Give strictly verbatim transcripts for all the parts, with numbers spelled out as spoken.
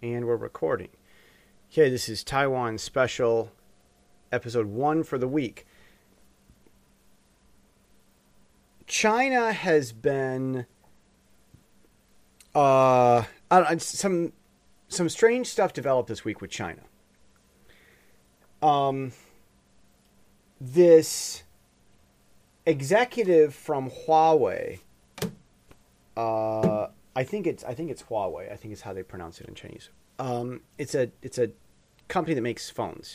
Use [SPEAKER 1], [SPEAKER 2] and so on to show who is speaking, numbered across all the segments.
[SPEAKER 1] And we're recording. Okay, this is Taiwan Special, episode one for the week. China has been uh, uh some some strange stuff developed this week with China. Um, this executive from Huawei, uh, I think it's I think it's Huawei. I think it's how they pronounce it in Chinese. Um, it's a it's a company that makes phones.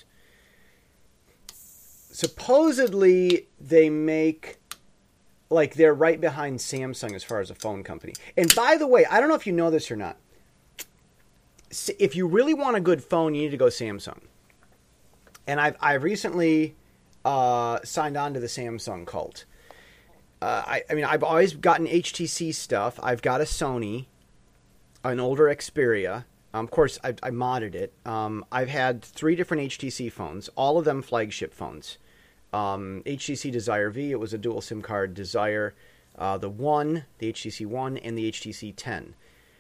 [SPEAKER 1] Supposedly, they make, like, they're right behind Samsung as far as a phone company. And by the way, I don't know if you know this or not. If you really want a good phone, you need to go Samsung. And I've I've recently uh, signed on to the Samsung cult. Uh, I, I mean, I've always gotten H T C stuff. I've got a Sony, an older Xperia. Um, of course, I, I modded it. Um, I've had three different H T C phones, all of them flagship phones. Um, H T C Desire V, it was a dual SIM card Desire. Uh, the One, the H T C One, and the H T C ten.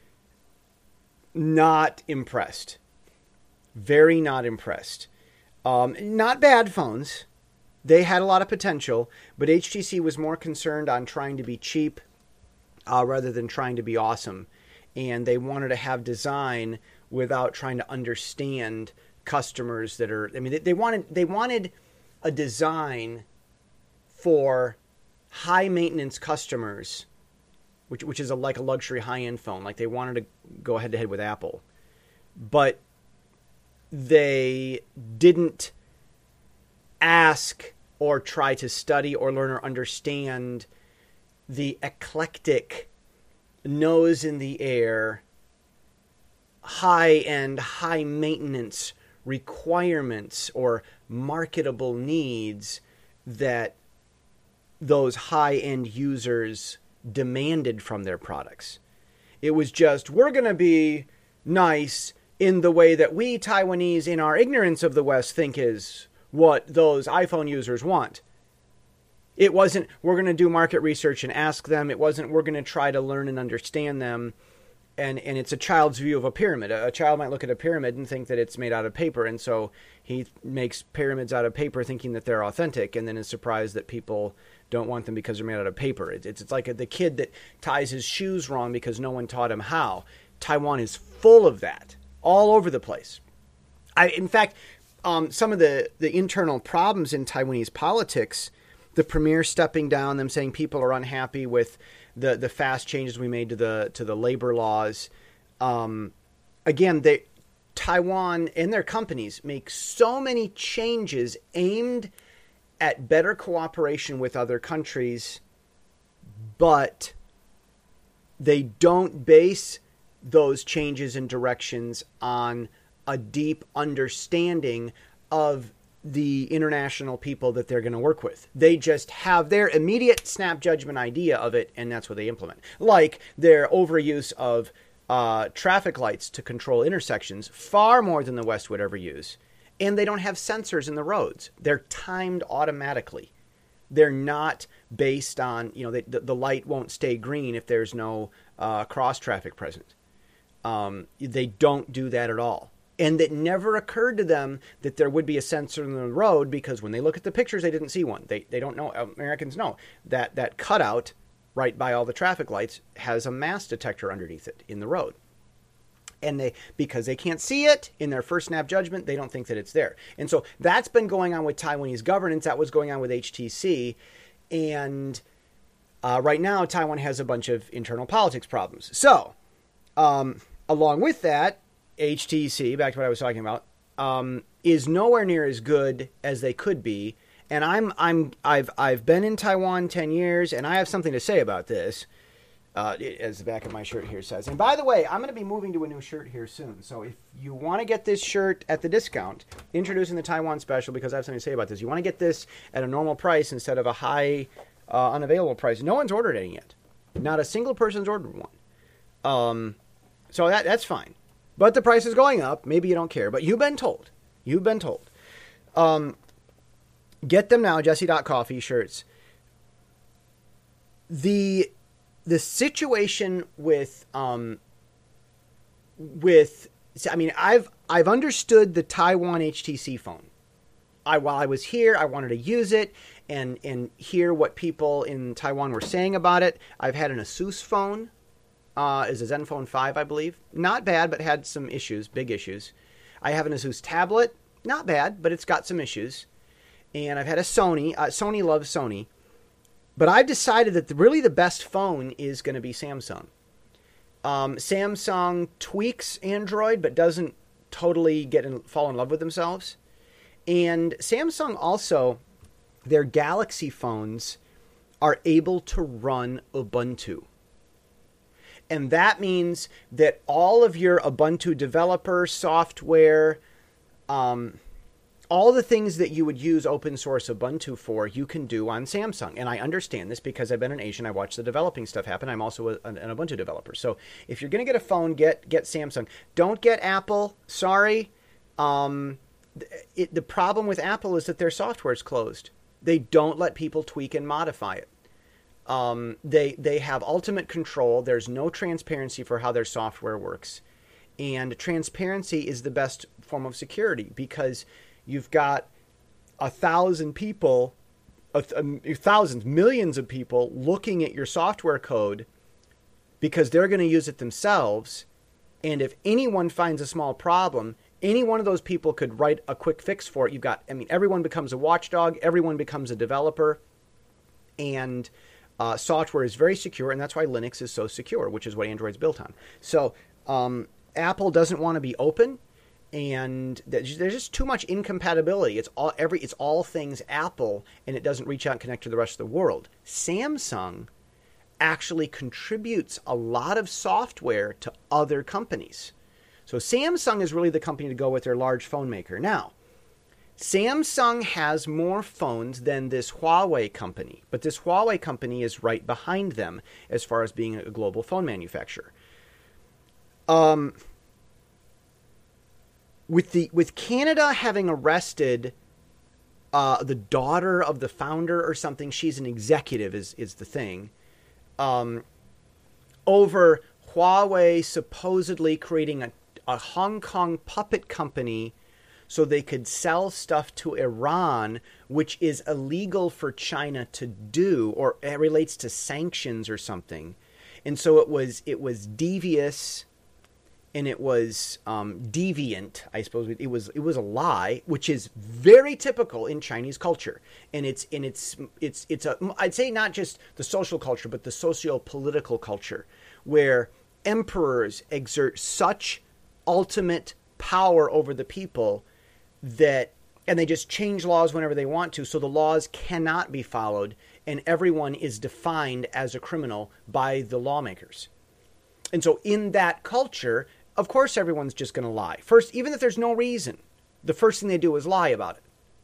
[SPEAKER 1] Not impressed. Very not impressed. Um, not bad phones. They had a lot of potential, but H T C was more concerned on trying to be cheap uh, rather than trying to be awesome. And they wanted to have design without trying to understand customers that are, I mean, they, they wanted they wanted a design for high maintenance customers, which which is a, like a luxury high end phone. Like they wanted to go head to head with Apple, but they didn't ask or try to study or learn or understand the eclectic, nose in the air, high-end, high-maintenance requirements or marketable needs that those high-end users demanded from their products. It was just, we're going to be nice in the way that we Taiwanese, in our ignorance of the West, think is what those iPhone users want. It wasn't, we're going to do market research and ask them. It wasn't, we're going to try to learn and understand them. And and it's a child's view of a pyramid. A, a child might look at a pyramid and think that it's made out of paper. And so he makes pyramids out of paper thinking that they're authentic and then is surprised that people don't want them because they're made out of paper. It, it's, it's like a, the kid that ties his shoes wrong because no one taught him how. Taiwan is full of that all over the place. I, in fact, um, some of the, the internal problems in Taiwanese politics, the premier stepping down, them saying people are unhappy with the, the fast changes we made to the to the labor laws. Um, again, they, Taiwan and their companies make so many changes aimed at better cooperation with other countries, but they don't base those changes and directions on a deep understanding of the international people that they're going to work with. They just have their immediate snap judgment idea of it, and that's what they implement. Like their overuse of uh, traffic lights to control intersections, far more than the West would ever use. And they don't have sensors in the roads. They're timed automatically. They're not based on, you know, they, the, the light won't stay green if there's no uh, cross traffic present. Um, they don't do that at all. And it never occurred to them that there would be a sensor in the road because when they look at the pictures, they didn't see one. They they don't know. Americans know that that cutout right by all the traffic lights has a mass detector underneath it in the road. And they, because they can't see it in their first snap judgment, they don't think that it's there. And so that's been going on with Taiwanese governance. That was going on with H T C. And uh, right now, Taiwan has a bunch of internal politics problems. So um, along with that, H T C, back to what I was talking about, um, is nowhere near as good as they could be. And I'm I'm I've I've been in Taiwan ten years, and I have something to say about this, uh, as the back of my shirt here says. And by the way, I'm going to be moving to a new shirt here soon. So if you want to get this shirt at the discount, introducing the Taiwan special, because I have something to say about this. You want to get this at a normal price instead of a high uh, unavailable price. No one's ordered any yet. Not a single person's ordered one. Um, so that that's fine. But the price is going up. Maybe you don't care, but you've been told. You've been told. Um, get them now, Jesse dot coffee shirts. The the situation with um, with I mean, I've I've understood the Taiwan H T C phone. I while I was here, I wanted to use it and and hear what people in Taiwan were saying about it. I've had an Asus phone, uh, is a Zenfone five, I believe. Not bad, but had some issues, big issues. I have an Asus tablet, not bad, but it's got some issues. And I've had a Sony. Uh, Sony loves Sony, but I've decided that the, really the best phone is going to be Samsung. Um, Samsung tweaks Android, but doesn't totally get in, fall in love with themselves. And Samsung also, their Galaxy phones are able to run Ubuntu. And that means that all of your Ubuntu developer software, um, all the things that you would use open source Ubuntu for, you can do on Samsung. And I understand this because I've been in Asia and I watch the developing stuff happen. I'm also a, an Ubuntu developer. So if you're going to get a phone, get get Samsung. Don't get Apple. Sorry. Um, it, the problem with Apple is that their software is closed. They don't let people tweak and modify it. Um, they they have ultimate control. There's no transparency for how their software works. And transparency is the best form of security because you've got a thousand people, a th- thousands, millions of people looking at your software code because they're going to use it themselves. And if anyone finds a small problem, any one of those people could write a quick fix for it. You've got, I mean, everyone becomes a watchdog. Everyone becomes a developer. And uh, software is very secure. And that's why Linux is so secure, which is what Android's built on. So um, Apple doesn't want to be open. And there's just too much incompatibility. It's all every it's all things Apple, and it doesn't reach out and connect to the rest of the world. Samsung actually contributes a lot of software to other companies. So Samsung is really the company to go with, their large phone maker. Now, Samsung has more phones than this Huawei company, but this Huawei company is right behind them as far as being a global phone manufacturer. Um. With the with Canada having arrested uh, the daughter of the founder or something, she's an executive is is the thing, um, over Huawei supposedly creating a, a Hong Kong puppet company so they could sell stuff to Iran, which is illegal for China to do, or it relates to sanctions or something. And so it was it was devious. And it was um, deviant, I suppose. It was it was a lie, which is very typical in Chinese culture, and it's and it's it's it's a I'd say not just the social culture, but the socio-political culture, where emperors exert such ultimate power over the people that, and they just change laws whenever they want to, so the laws cannot be followed, and everyone is defined as a criminal by the lawmakers. And so in that culture, of course, everyone's just going to lie. First, even if there's no reason, the first thing they do is lie about it.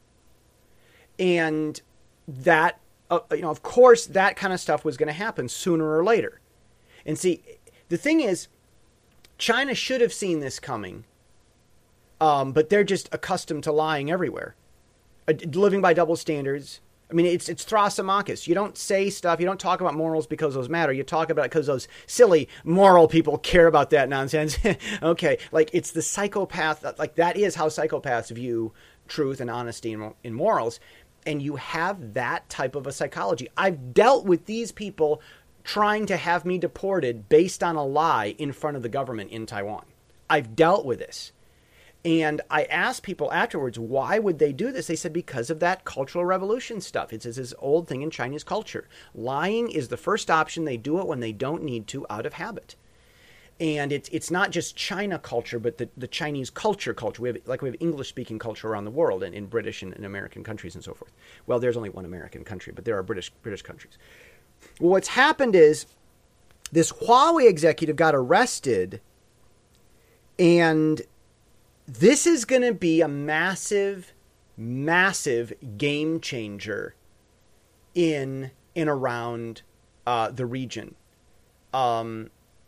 [SPEAKER 1] And that, uh, you know, of course, that kind of stuff was going to happen sooner or later. And see, the thing is, China should have seen this coming, um, but they're just accustomed to lying everywhere, uh, living by double standards. I mean, it's it's Thrasymachus. You don't say stuff, you don't talk about morals because those matter. You talk about it because those silly moral people care about that nonsense. Okay, like it's the psychopath. Like that is how psychopaths view truth and honesty and, and morals. And you have that type of a psychology. I've dealt with these people trying to have me deported based on a lie in front of the government in Taiwan. I've dealt with this. And I asked people afterwards, why would they do this? They said, because of that Cultural Revolution stuff. It's this old thing in Chinese culture. Lying is the first option. They do it when they don't need to out of habit. And it's it's not just China culture, but the, the Chinese culture culture. We have like we have English-speaking culture around the world and in British and, and American countries and so forth. Well, there's only one American country, but there are British British countries. Well, what's happened is this Huawei executive got arrested, and this is going to be a massive, massive game changer in and around uh, the region. Um,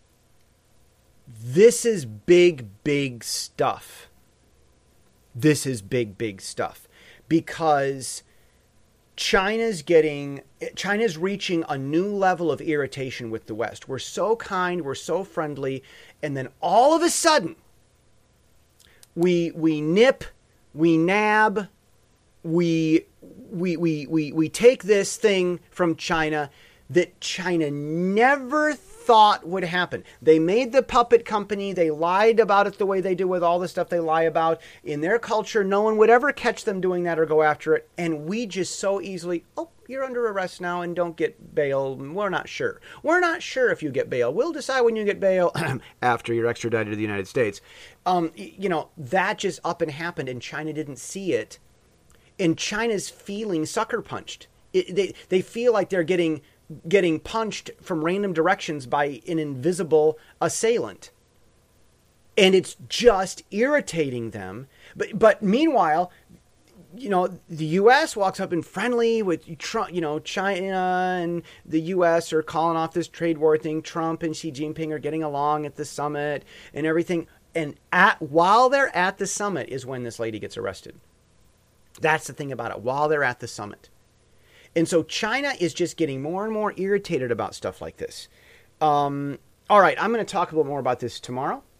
[SPEAKER 1] this is big, big stuff. This is big, big stuff because China's getting, China's reaching a new level of irritation with the West. We're so kind, we're so friendly, and then all of a sudden, we we nip, we nab, we we we we we take this thing from China that China never thought would happen. They made the puppet company. They lied about it the way they do with all the stuff they lie about. In their culture, no one would ever catch them doing that or go after it. And we just so easily, oh, you're under arrest now and don't get bail. We're not sure. We're not sure if you get bail. We'll decide when you get bail after you're extradited to the United States. Um, you know, that just up and happened, and China didn't see it. And China's feeling sucker punched. It, they they feel like they're getting getting punched from random directions by an invisible assailant. And it's just irritating them. But but meanwhile, you know, the U S walks up and friendly with Trump, you know, China and the U S are calling off this trade war thing. Trump and Xi Jinping are getting along at the summit and everything. And at while they're at the summit is when this lady gets arrested. That's the thing about it, while they're at the summit. And so China is just getting more and more irritated about stuff like this. Um, all right, I'm going to talk a little more about this tomorrow.